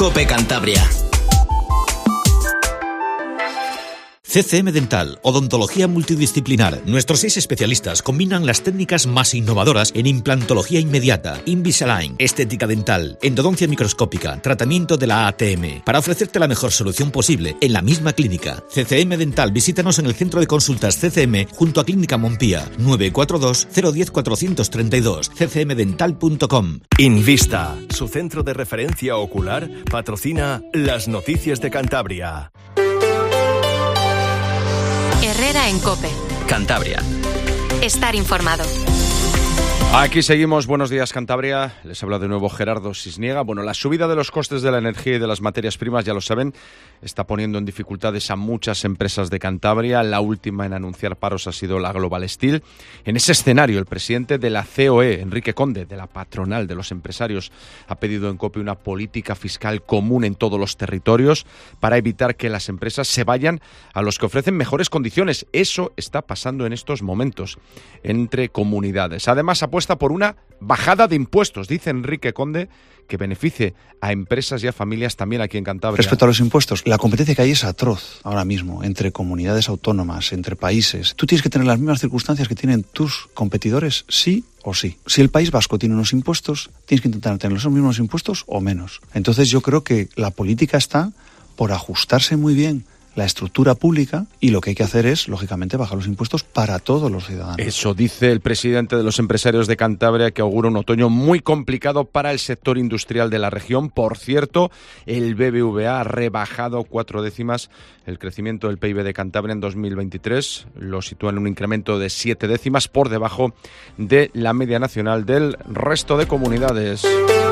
COPE Cantabria. CCM Dental, odontología multidisciplinar. Nuestros 6 especialistas combinan las técnicas más innovadoras en implantología inmediata, Invisalign, estética dental, endodoncia microscópica, tratamiento de la ATM, para ofrecerte la mejor solución posible en la misma clínica. CCM Dental, visítanos en el centro de consultas CCM junto a Clínica Montpía, 942 010 432, ccmdental.com. Invista, su centro de referencia ocular, patrocina las noticias de Cantabria. Herrera en COPE. Cantabria. Estar informado. Aquí seguimos. Buenos días, Cantabria. Les habla de nuevo Gerardo Sisniega. Bueno, la subida de los costes de la energía y de las materias primas, ya lo saben, está poniendo en dificultades a muchas empresas de Cantabria. La última en anunciar paros ha sido la Global Steel. En ese escenario, el presidente de la COE, Enrique Conde, de la patronal de los empresarios, ha pedido en COPE una política fiscal común en todos los territorios para evitar que las empresas se vayan a los que ofrecen mejores condiciones. Eso está pasando en estos momentos entre comunidades. Además, apuesta por una bajada de impuestos, dice Enrique Conde, que beneficie a empresas y a familias también aquí en Cantabria. Respecto a los impuestos, la competencia que hay es atroz ahora mismo entre comunidades autónomas, entre países. Tú tienes que tener las mismas circunstancias que tienen tus competidores, sí o sí. Si el País Vasco tiene unos impuestos, tienes que intentar tener los mismos impuestos o menos. Entonces yo creo que la política está por ajustarse muy bien la estructura pública, y lo que hay que hacer es, lógicamente, bajar los impuestos para todos los ciudadanos. Eso dice el presidente de los empresarios de Cantabria, que augura un otoño muy complicado para el sector industrial de la región. Por cierto, el BBVA ha rebajado 4 décimas el crecimiento del PIB de Cantabria en 2023. Lo sitúa en un incremento de 7 décimas por debajo de la media nacional del resto de comunidades.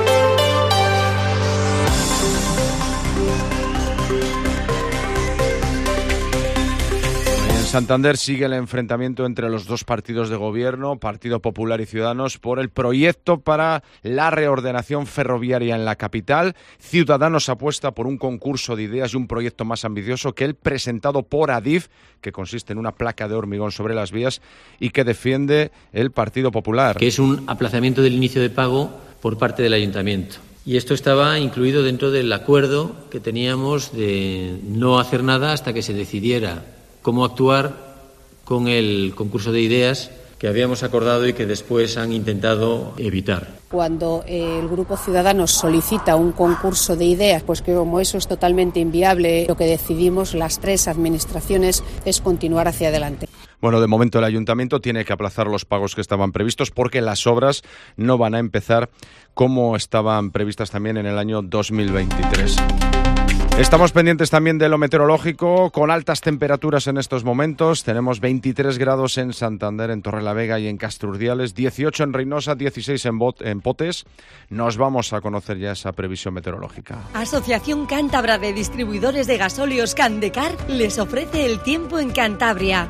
En Santander sigue el enfrentamiento entre los dos partidos de gobierno, Partido Popular y Ciudadanos, por el proyecto para la reordenación ferroviaria en la capital. Ciudadanos apuesta por un concurso de ideas y un proyecto más ambicioso que el presentado por Adif, que consiste en una placa de hormigón sobre las vías, y que defiende el Partido Popular. Que es un aplazamiento del inicio de pago por parte del Ayuntamiento. Y esto estaba incluido dentro del acuerdo que teníamos de no hacer nada hasta que se decidiera cómo actuar con el concurso de ideas que habíamos acordado y que después han intentado evitar. Cuando el Grupo Ciudadanos solicita un concurso de ideas, pues que como eso es totalmente inviable, lo que decidimos las 3 administraciones es continuar hacia adelante. Bueno, de momento el Ayuntamiento tiene que aplazar los pagos que estaban previstos porque las obras no van a empezar como estaban previstas también en el año 2023. Estamos pendientes también de lo meteorológico, con altas temperaturas en estos momentos. Tenemos 23 grados en Santander, en Torrelavega y en Castrurdiales, 18 en Reynosa, 16 en Potes. Nos vamos a conocer ya esa previsión meteorológica. Asociación Cántabra de Distribuidores de Gasóleos Candecar les ofrece el tiempo en Cantabria.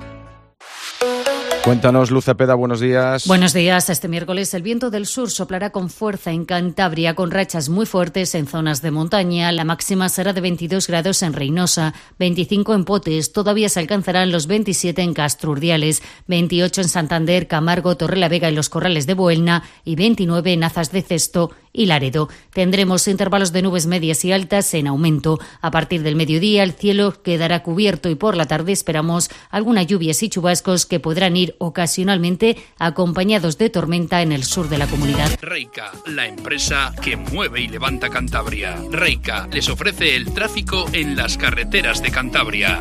Cuéntanos, Luz Cepeda, buenos días. Buenos días. Este miércoles el viento del sur soplará con fuerza en Cantabria, con rachas muy fuertes en zonas de montaña. La máxima será de 22 grados en Reynosa, 25 en Potes, todavía se alcanzarán los 27 en Castrurdiales, 28 en Santander, Camargo, Torrelavega y los Corrales de Buelna y 29 en Azas de Cesto y Laredo. Tendremos intervalos de nubes medias y altas en aumento. A partir del mediodía el cielo quedará cubierto y por la tarde esperamos algunas lluvias y chubascos que podrán ir ocasionalmente acompañados de tormenta en el sur de la comunidad. Reica, la empresa que mueve y levanta Cantabria. Reica les ofrece el tráfico en las carreteras de Cantabria.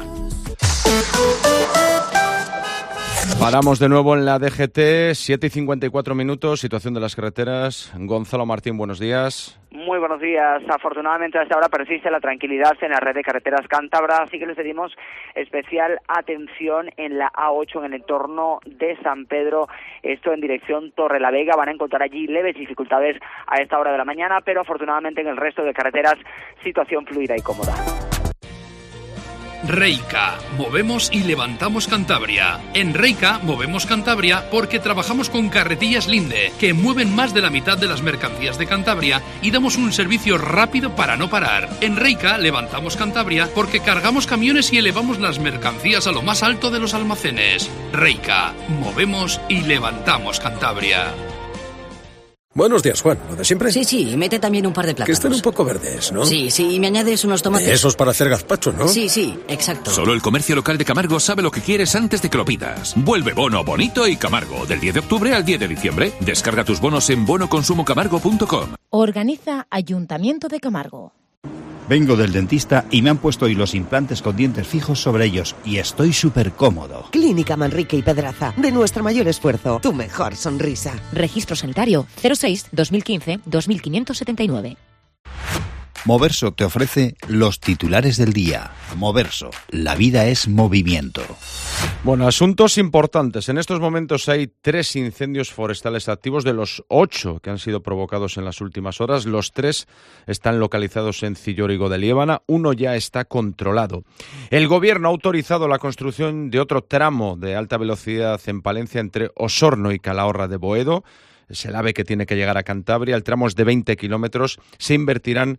Paramos de nuevo en la DGT, 7:54 minutos, situación de las carreteras. Gonzalo Martín, buenos días. Muy buenos días. Afortunadamente a esta hora persiste la tranquilidad en la red de carreteras cántabra, así que les pedimos especial atención en la A8 en el entorno de San Pedro, esto en dirección Torrelavega. Van a encontrar allí leves dificultades a esta hora de la mañana, pero afortunadamente en el resto de carreteras situación fluida y cómoda. Reica, movemos y levantamos Cantabria. En Reica movemos Cantabria porque trabajamos con Carretillas Linde, que mueven más de la mitad de las mercancías de Cantabria y damos un servicio rápido para no parar. En Reica levantamos Cantabria porque cargamos camiones y elevamos las mercancías a lo más alto de los almacenes. Reica, movemos y levantamos Cantabria. Buenos días, Juan. ¿Lo de siempre? Sí, y mete también un par de plátanos. Que estén un poco verdes, ¿no? Sí, y me añades unos tomates. Esos para hacer gazpacho, ¿no? Sí, exacto. Solo el comercio local de Camargo sabe lo que quieres antes de que lo pidas. Vuelve bono, bonito y Camargo. Del 10 de octubre al 10 de diciembre. Descarga tus bonos en bonoconsumocamargo.com. Organiza Ayuntamiento de Camargo. Vengo del dentista y me han puesto hoy los implantes con dientes fijos sobre ellos y estoy súper cómodo. Clínica Manrique y Pedraza. De nuestro mayor esfuerzo, tu mejor sonrisa. Registro sanitario 06-2015-2579. Moverso te ofrece los titulares del día. Moverso, la vida es movimiento. Bueno, asuntos importantes. En estos momentos hay 3 incendios forestales activos de los 8 que han sido provocados en las últimas horas. Los 3 están localizados en Cillórigo de Liébana. 1 ya está controlado. El Gobierno ha autorizado la construcción de otro tramo de alta velocidad en Palencia entre Osorno y Calahorra de Boedo. Es el AVE que tiene que llegar a Cantabria. El tramo es de 20 kilómetros. Se invertirán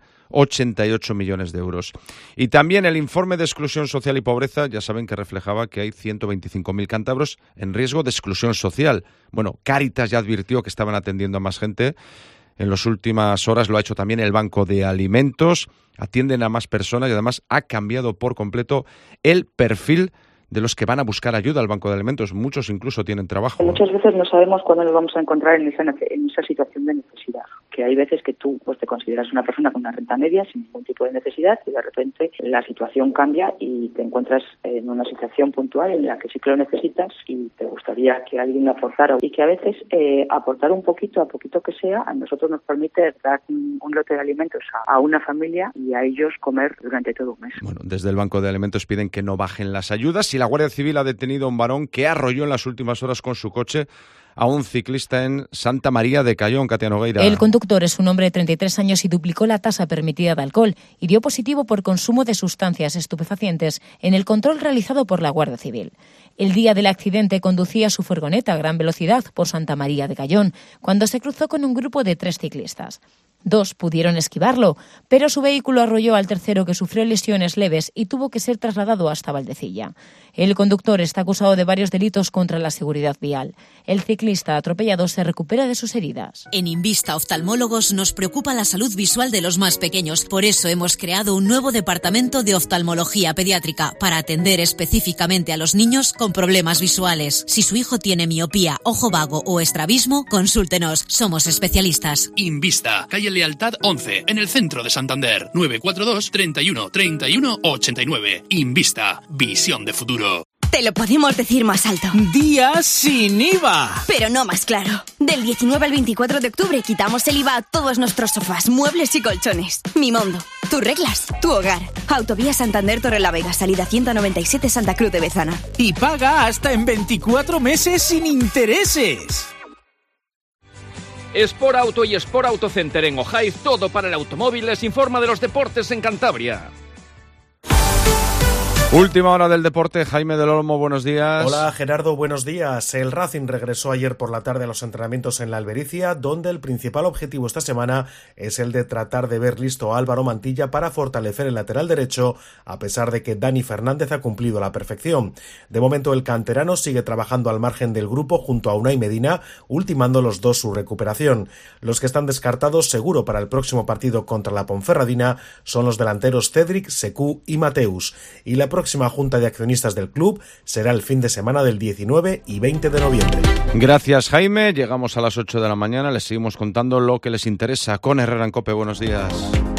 88 millones de euros. Y también el informe de exclusión social y pobreza, ya saben que reflejaba que hay 125.000 cántabros en riesgo de exclusión social. Bueno, Cáritas ya advirtió que estaban atendiendo a más gente. En las últimas horas lo ha hecho también el Banco de Alimentos. Atienden a más personas y además ha cambiado por completo el perfil de los que van a buscar ayuda al Banco de Alimentos. Muchos incluso tienen trabajo. Muchas veces no sabemos cuándo nos vamos a encontrar en esa situación de necesidad. Que hay veces que tú te consideras una persona con una renta media sin ningún tipo de necesidad y de repente la situación cambia y te encuentras en una situación puntual en la que sí que lo necesitas y te gustaría que alguien lo aportara. Y que a veces aportar un poquito, a poquito que sea, a nosotros nos permite dar un lote de alimentos a una familia y a ellos comer durante todo un mes. Bueno, desde el Banco de Alimentos piden que no bajen las ayudas. Y la Guardia Civil ha detenido a un varón que arrolló en las últimas horas con su coche a un ciclista en Santa María de Cayón, Katia Nogueira. El conductor es un hombre de 33 años y duplicó la tasa permitida de alcohol y dio positivo por consumo de sustancias estupefacientes en el control realizado por la Guardia Civil. El día del accidente conducía su furgoneta a gran velocidad por Santa María de Cayón cuando se cruzó con un grupo de 3 ciclistas. 2 pudieron esquivarlo, pero su vehículo arrolló al tercero, que sufrió lesiones leves y tuvo que ser trasladado hasta Valdecilla. El conductor está acusado de varios delitos contra la seguridad vial. El ciclista atropellado se recupera de sus heridas. En Invista Oftalmólogos nos preocupa la salud visual de los más pequeños. Por eso hemos creado un nuevo departamento de oftalmología pediátrica para atender específicamente a los niños con problemas visuales. Si su hijo tiene miopía, ojo vago o estrabismo, consúltenos. Somos especialistas. Invista, calle Lealtad 11, en el centro de Santander. 942 31 31 89. Invista, visión de futuro. Te lo podemos decir más alto. ¡Día sin IVA! Pero no más claro. Del 19 al 24 de octubre quitamos el IVA a todos nuestros sofás, muebles y colchones. Mimondo, tus reglas, tu hogar. Autovía Santander Torrelavega, salida 197 Santa Cruz de Bezana. Y paga hasta en 24 meses sin intereses. Sport Auto y Sport Auto Center en Ojaiz, todo para el automóvil, les informa de los deportes en Cantabria. Última hora del deporte, Jaime del Olmo, buenos días. Hola Gerardo, buenos días. El Racing regresó ayer por la tarde a los entrenamientos en la Albericia, donde el principal objetivo esta semana es el de tratar de ver listo a Álvaro Mantilla para fortalecer el lateral derecho, a pesar de que Dani Fernández ha cumplido a la perfección. De momento el canterano sigue trabajando al margen del grupo junto a Unai Medina, ultimando los dos su recuperación. Los que están descartados seguro para el próximo partido contra la Ponferradina son los delanteros Cédric, Secú y Mateus. Y la próxima junta de accionistas del club será el fin de semana del 19 y 20 de noviembre. Gracias, Jaime. Llegamos a las 8 de la mañana. Les seguimos contando lo que les interesa con Herrera en COPE. Buenos días.